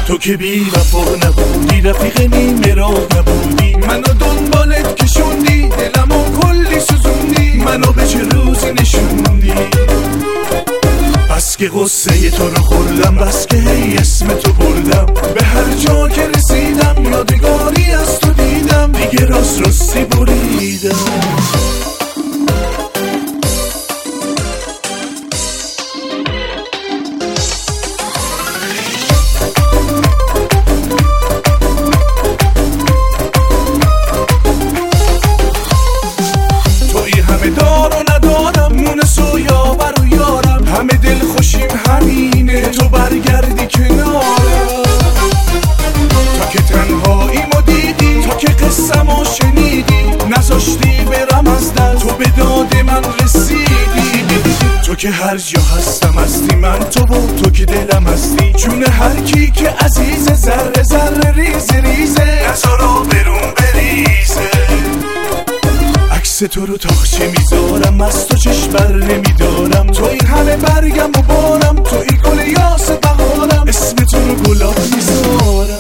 تو که بی وفا نبودی، رفیق نیمه راه نبودی، منو دنبالت کشوندی، دلمو کلی سوزوندی، منو به چه روزی نشوندی. بس که غصه تو رو خوردم، بس که هی اسم تو بردم، به هر جا که رسیدم یادگاری از تو دیدم، دیگه راست راستی بریدم. توی همه دار و ندارم، مونس و یاور و یارم، همه دل خوشیم همینه تو برگردی کنارم. تا که تنهاییمو دیدی، تا که قصه‌مو شنیدی، نذاشتی برم از در، تو به داد من رسیدی. تو که هر جا هستم هستی، من تو که دلم هستی، جون هر کی که عزیز، ذره ذره ریزه ریزه، نذارا برون بریزه. عکس تو رو تاخچه میذارم، از تو چشم بر نمیدارم، تو این همه برگم و بارم، تو این گل یاس بهارم، اسم تو رو گلاب میذارم.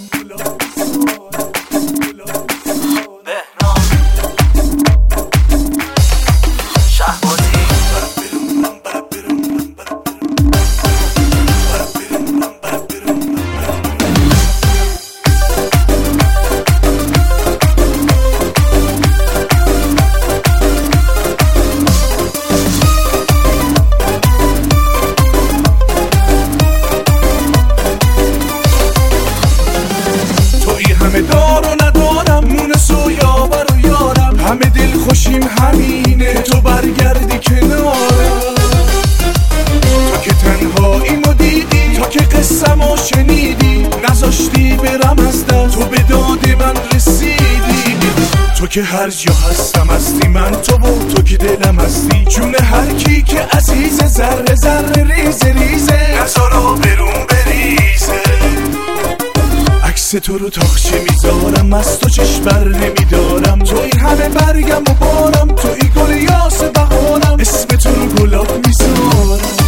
همه دار و ندارم، مونس و یاور و یارم، همه دل خوشیم همینه تو برگردی کنارم. تا که تنهاییمو دیدی، تا که قصه‌مو شنیدی، نذاشتی برم از در، تو به داد من رسیدی. تو که هر جا هستم هستی، من تو که دلم هستی، جون هر کی که عزیز، ذره ذره ریزه ریزه، نذارا برون بریزه. عکس تو رو تاخچه میذارم، از تو چشم بر نمیدارم، تو این همه برگم و بارم، تو این گل یاس بهارم، اسم تو رو گلاب میذارم.